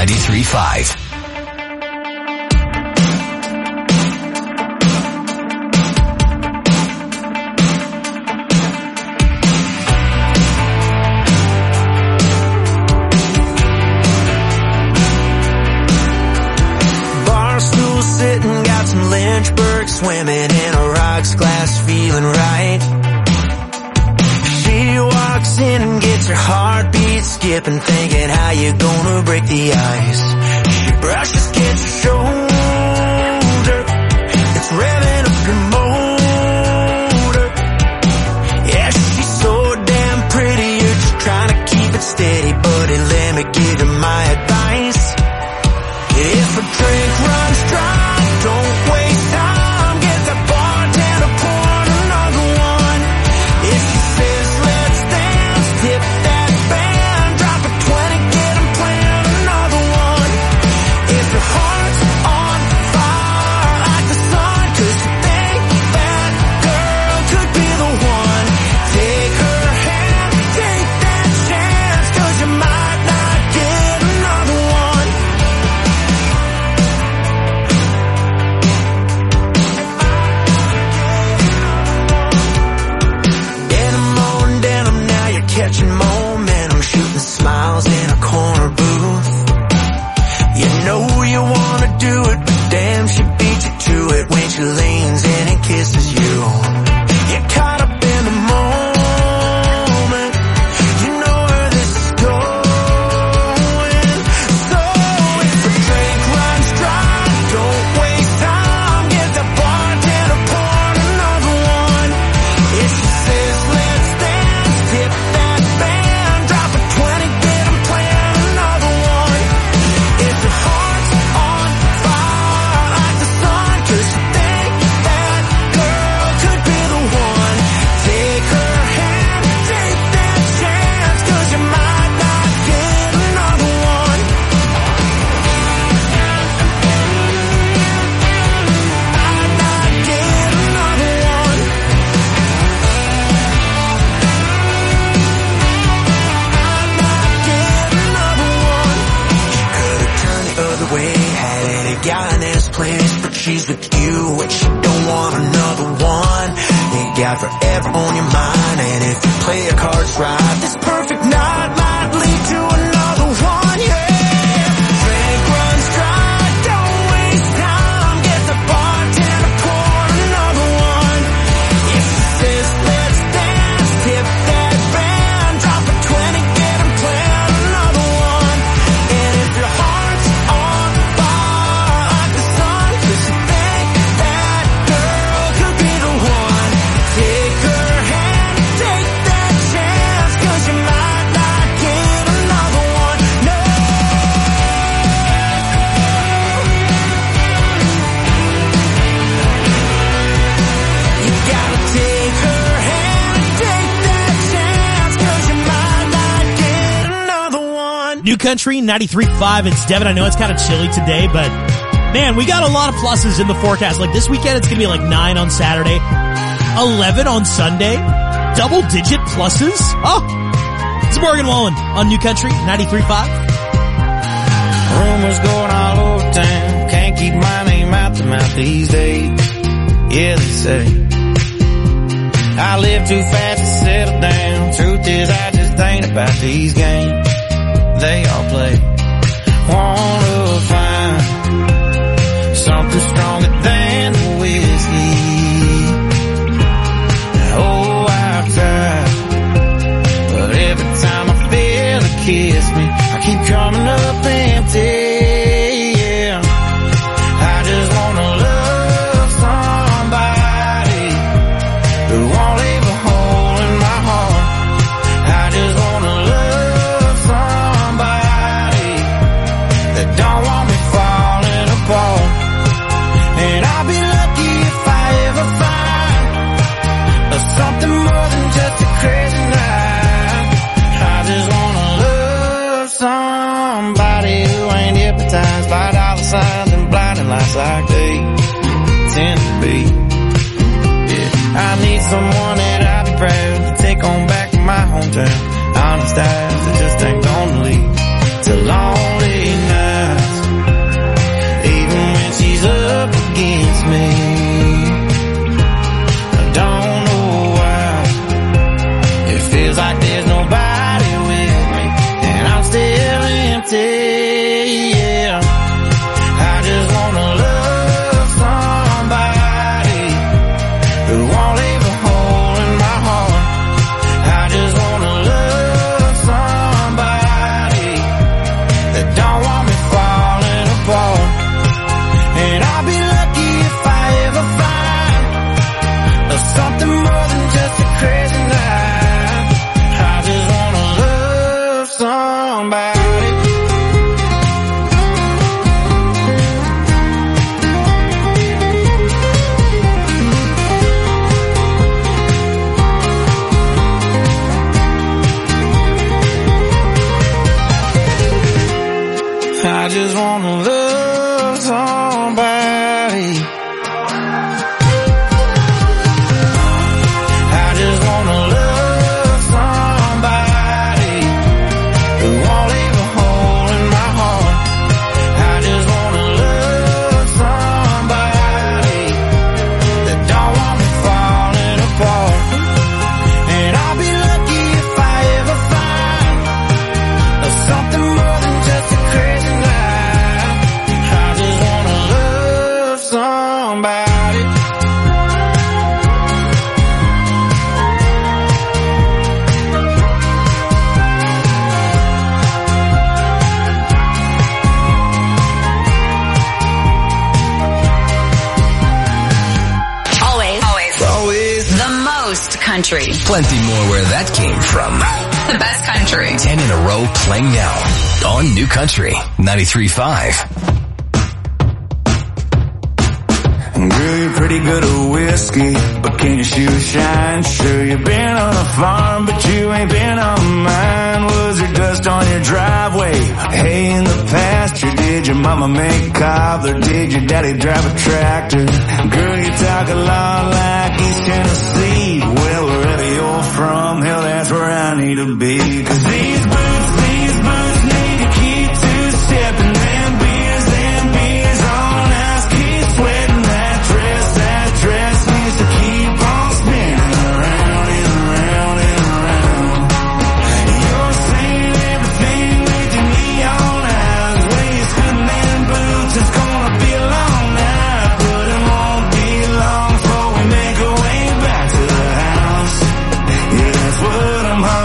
93.5.
Barstool sitting, got some Lynchburg swimming in a rocks glass, feeling right. She walks in and gets her heartbeat skipping, thinking how you gonna break the ice. She brushes against her shoulder, it's revving up your motor. Yeah, she's so damn pretty, you're just trying to keep it steady, buddy, let me give you my advice. If a drink runs dry, don't waste time, get the bartender pouring another one. If she says let's dance, tip that band, drop a 20, get 'em playing another one. If your heart's on fire like the sun, 'cause you think that girl could be the one, take her hand, take that chance, 'cause you might not get another one. Catching momentum, shooting smiles in a corner booth. You know you want place, but she's with you and she don't want another one. Ain't got forever on your mind, and if you play your cards right, this perfect night might lead to another one, yeah. Drink runs dry, don't waste time, get the bartender pour another one. If she says let's dance, tip that band, drop a 20, get him playing another one. And if your heart's on fire like the sun, cause you think that girl could be the one, take her hand, take that chance, cause you might not get another one, no. You gotta take her hand, take that chance, cause you might not get another one.
New Country 93.5. It's Devin. I know it's kind of chilly today, but man, we got a lot of pluses in the forecast. Like this weekend, it's going to be like 9 on Saturday, 11 on Sunday, double-digit pluses. Oh, it's Morgan Wallen on New Country 93.5.
Rumors going all over town, can't keep my name out the mouth these days. Yeah, they say I live too fast to settle down. Truth is, I just ain't about these games they all play. Wanna find something stronger than the whiskey. Oh, I've tried, but every time I feel it kiss me, I keep coming up empty. Yeah, I just wanna love somebody who won't leave a hole in my heart. I just wanna love somebody that don't want me falling apart. And I'll be lucky if I ever find something more than just a crazy night. I just wanna love somebody who ain't hypnotized by dollar signs and blinding lights like they tend to be. Yeah, I need someone that I'll be proud to take on back to my hometown. Honest eyes that just ain't gonna lead to lonely nights, even when she's up against me. I don't know why it feels like there's nobody with me, and I'm still empty. Yeah, I just wanna love somebody who won't leave a hole in my heart. I just wanna love somebody that don't want me falling apart. And I'll be lucky if I ever find something more than just a crazy night. I just wanna love somebody. I just wanna love somebody. I just wanna love somebody who won't leave a hole in my heart. I just wanna love somebody that don't want me falling apart. And I'll be lucky if I ever find something more than just a crazy night. I just wanna love somebody.
Always the most country.
Plenty more where that came from.
The best country.
10 in a row playing now on New Country 93.5.
Girl, you're pretty good at whiskey, but can your shoes shine? Sure, you've been on a farm, but you ain't been on mine. Was there dust on your driveway? Hay in the pasture? Did your mama make cobbler? Did your daddy drive a tractor? Girl, you talk a lot like East Tennessee. Well, wherever you're from, hell, that's where I need to be. 'Cause these boots need to keep two-stepping. Them beers on ice keep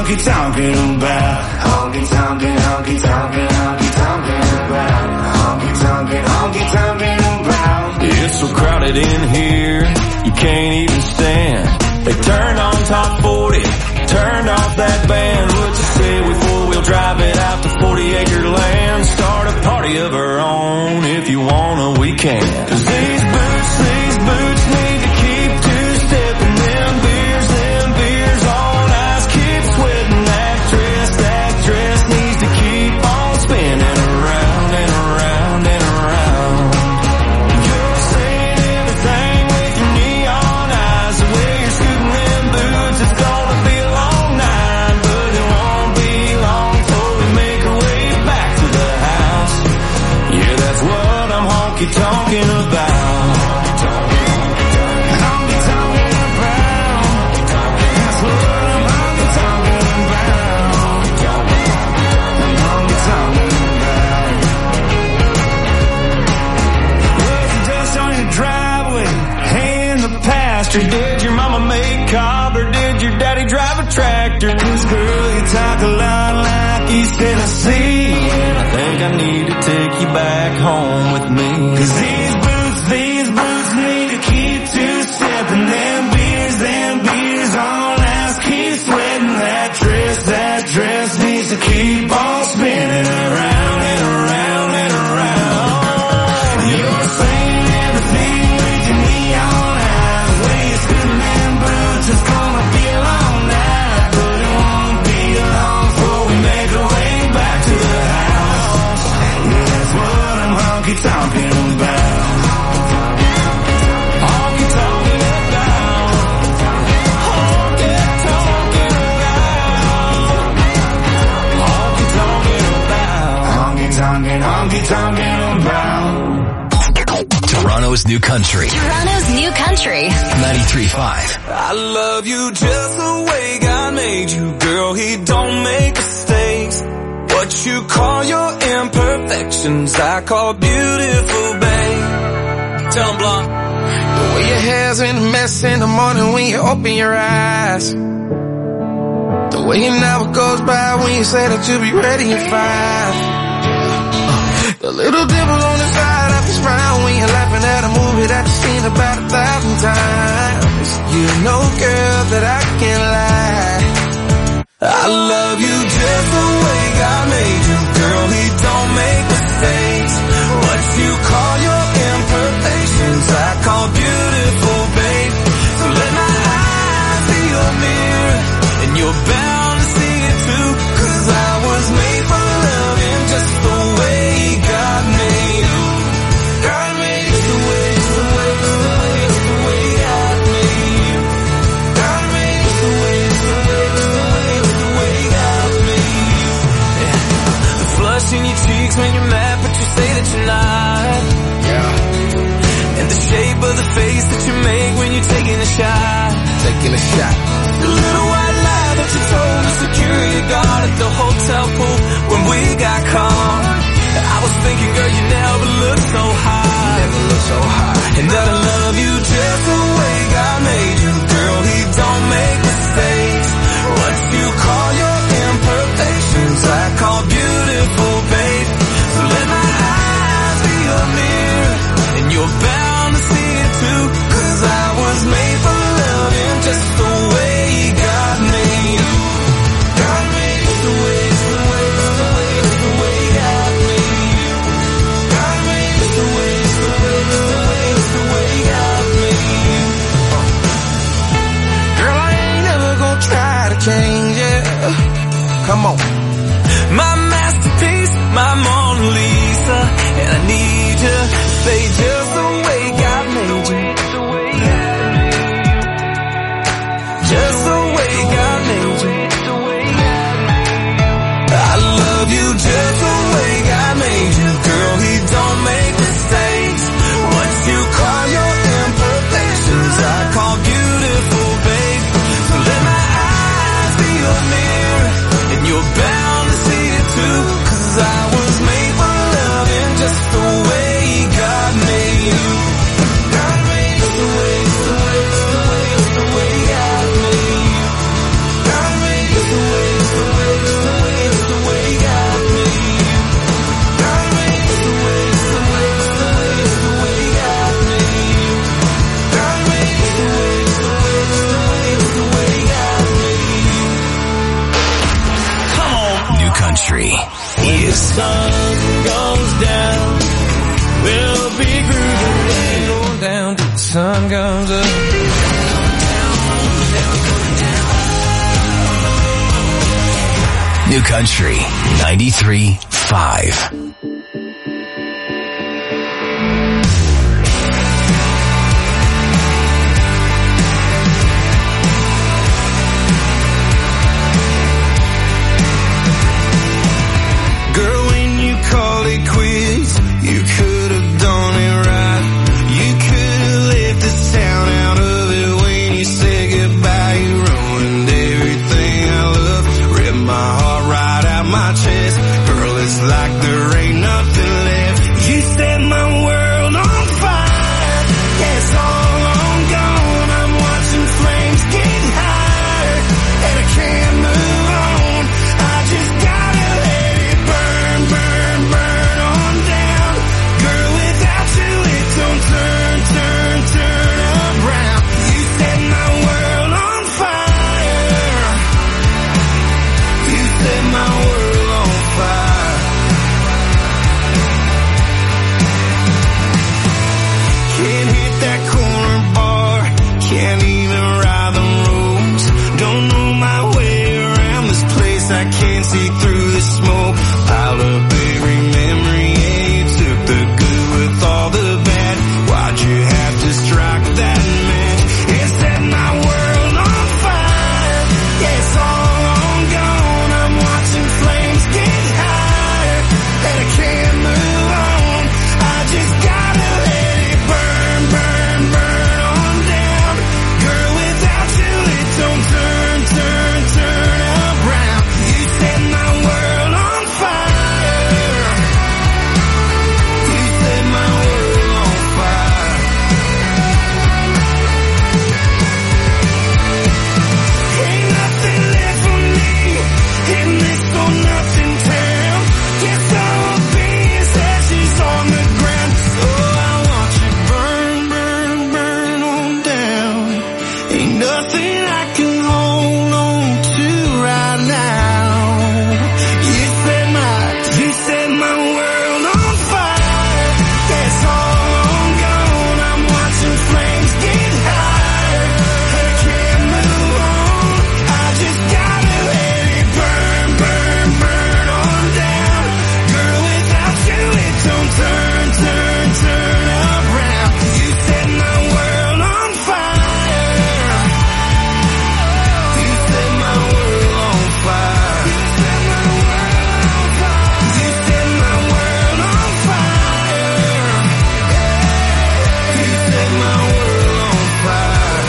honky-tonkin' about. Honky-tonkin', honky-tonkin', honky-tonkin' about. Honky-tonkin', honky-tonkin' about.
It's so crowded in here, you can't even stand. They turned on top 40, turned off that band. What you say we four-wheel drive it out to 40-acre land? Start a party of our own, if you wanna, we can. 'Cause these boots need to keep two-stepping. Them beers on ice keep sweating. That dress needs to keep on spinning around and around and around. You're saying everything with your neon eyes. The way you're scooting them boots, it's gonna be a long night, but it won't be long before we make our way back to the house. Yeah, that's what I'm honky-tonkin' about. Did your mama make cob or did your daddy drive a tractor? 'Cause girl, you talk a lot like East Tennessee, and I think I need to take you back home with me. 'Cause these boots need to keep two-stepping. Them beers on ice keep sweating. That dress needs to keep on spinning around and around and around. You're saying everything with your neon eyes. The way you're scooting them boots, it's gonna be a long night, but it won't be long before we make our way back to the house. Yeah, that's what I'm honky-tonkin' about. Honky-tonkin' about. Honky-tonkin' about. Honky-tonkin' about. Honky-tonkin' about.
Toronto's new country.
Toronto's new country.
93.5.
I love you just the way God made you, girl. He don't make mistakes. What you call your imperfections, I call beautiful, babe. Tell 'em, Blanc.
The way your hair's in a mess in the morning when you open your eyes. The way you never goes by when you say that you'll be ready at 5. The little dimple on the side of your smile when you're laughing at a movie that you've seen about 1,000 times. You know, girl, that I can't lie.
I love you just the way God made you, girl. He don't make mistakes. What you call your imperfections, I call beautiful, babe. So let my eyes be your mirror, and you're bound to see it too. 'Cause I was made for loving just the way God made you. God made you the way God made you. God made you the way God made you. Yeah. The flush in your cheeks when you're mad, but you say that you're not. Yeah. And the shape of the face that you make when you're taking a shot.
Taking a shot.
The little white lie that you told the security guard at the hotel pool when we got caught. I was thinking, girl, you never looked so high.
Never looked so high.
And that I love you just the way God made you, girl. He don't make mistakes. What you call your imperfections, I call beautiful, babe. So let my eyes be your mirror, and you're bound to see it too. 'Cause I was made for loving just the way God made you. God made you the way God made you. God made you the way God made you.
Girl, I ain't never gonna try to change it. Come on.
My masterpiece, my Mona Lisa, and I need you, say just the way God made you. Just the way God made you. I love you just the way God made you, girl. He don't make mistakes. What you call your imperfections, I call beautiful, babe. So let my eyes be your mirror, and you're better.
Country
When the sun goes down, we'll be grooving. Going down till the sun comes up.
New Country 93.5.
Girl, when you call it quits, you could have done it right. You could have left the town out of it when you said goodbye. You ruined everything I love, ripped my heart right out my chest. Girl, it's like there ain't nothing left. You set my world on fire. Yeah, it's all long gone. I'm watching flames get higher, and I can't move on. I just gotta let it burn, burn, burn on down. Girl, without you it don't turn, turn, turn around. You set my world on fire. You set my world on fire. Can't hit that corner bar, can't even ride the roads. Don't know my way around this place, I can't see through the smoke. Piled up every memory, yeah, you took the good with all the bad. Why'd you have to strike that match? It set my world on fire. Yeah, it's all long gone. I'm watching flames get higher, and I can't move on. I just gotta let it burn, burn, burn on down. Girl, without you it don't turn, turn, turn around. You set my world on fire. You set my world on fire. Ain't nothing left for me in this go nuts in town. Guess I'll be as ashes on the ground. Oh, I want you burn, burn, burn on down. Ain't nothing I can hold on to right now. You set my world on fire. Yeah, it's all long gone. I'm watching flames get higher, and I can't move on. I just gotta let it burn, burn, burn on down. Girl, without you it don't turn, turn, turn around. You set my world on fire. You set my world on fire. You set my world on fire. You set my world on fire.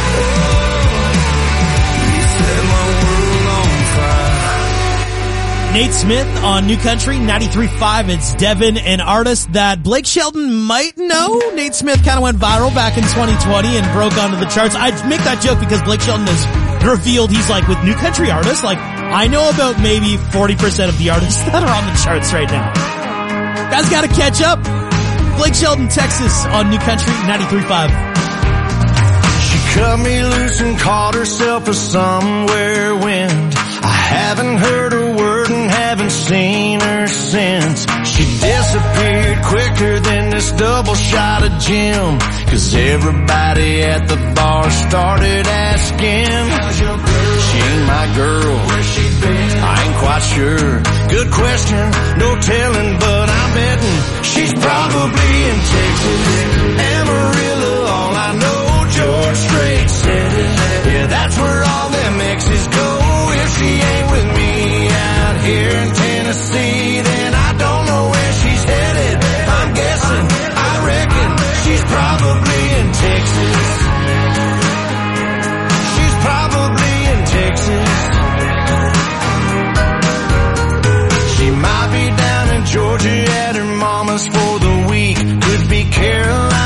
You set my world on fire.
Nate Smith on New Country 93.5. It's Devin, an artist that Blake Shelton might know. Nate Smith kind of went viral back in 2020 and broke onto the charts. I make that joke because Blake Shelton has revealed he's like, with New Country artists, like, I know about maybe 40% of the artists that are on the charts right now. Guys gotta catch up. Blake Shelton, Texas on New Country 93.5.
She cut me loose and called herself a somewhere wind. I haven't heard a word and haven't seen her since. She disappeared quicker than this double shot of gin. 'Cause everybody at the bar started asking, how's your girl? She ain't my girl. Where's she been? I ain't quite sure. Good question, no telling, but I'm betting she's probably in Texas. Amarillo, all I know, George Strait said it. Yeah, that's where all them exes go. If she ain't with me out here in Tennessee, then I don't know where she's headed. I'm guessing, I reckon she's probably in Texas. She's probably in Texas. She might be down in Georgia at her mama's for the week. Could be Carolina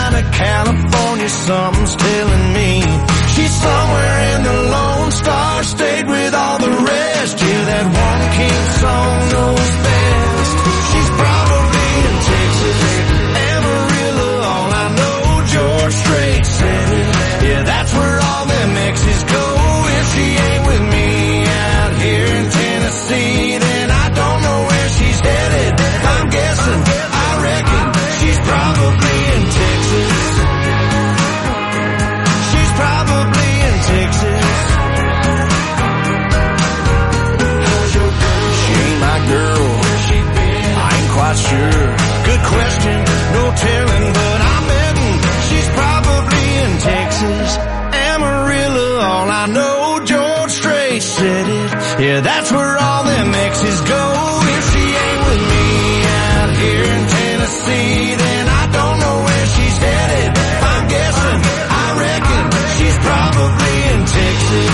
question, no telling, but I'm betting she's probably in Texas. Amarillo, all I know, George Strait said it. Yeah, that's where all them exes go. If she ain't with me out here in Tennessee, then I don't know where she's headed. I'm guessing, I reckon she's probably in Texas.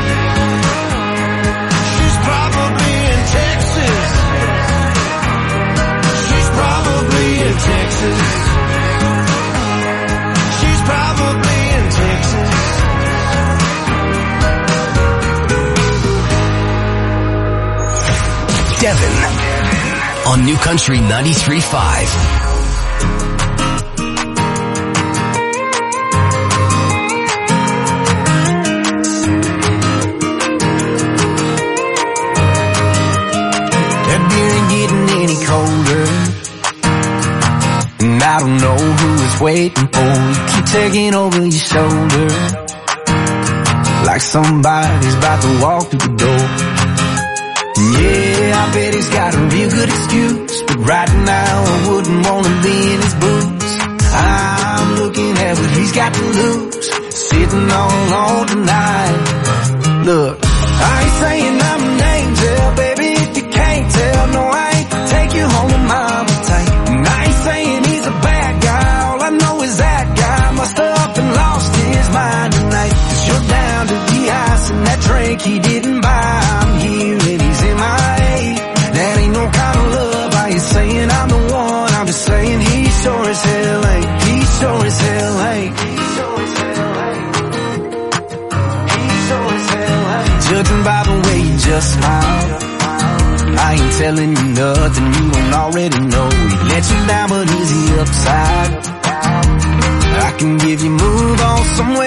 She's probably in Texas. She's probably in Texas. She's probably in Texas.
Devin on New Country 93.5.
And I don't know who is waiting for you. Keep taking over your shoulder like somebody's about to walk through the door. Yeah, I bet he's got a real good excuse, but right now I wouldn't want to be in his boots. I'm looking at what he's got to lose, sitting on tonight. Look, I ain't saying I'm an angel, baby, if you can't tell. No, I ain't to take you home with mama tight. And I ain't saying he's a bad guy, all I know is that guy must have up and lost his mind tonight. 'Cause you're down to the ice and that drink he didn't buy. I'm here and he's in my eight. That ain't no kind of love. I ain't saying I'm the one, I'm just saying he sure as hell ain't. He sure as hell ain't. He sure as hell ain't. He sure as hell ain't. Judging by the way you just smile, I ain't telling you nothing you don't already know. He let you down, but is he upside? I can give you move on somewhere.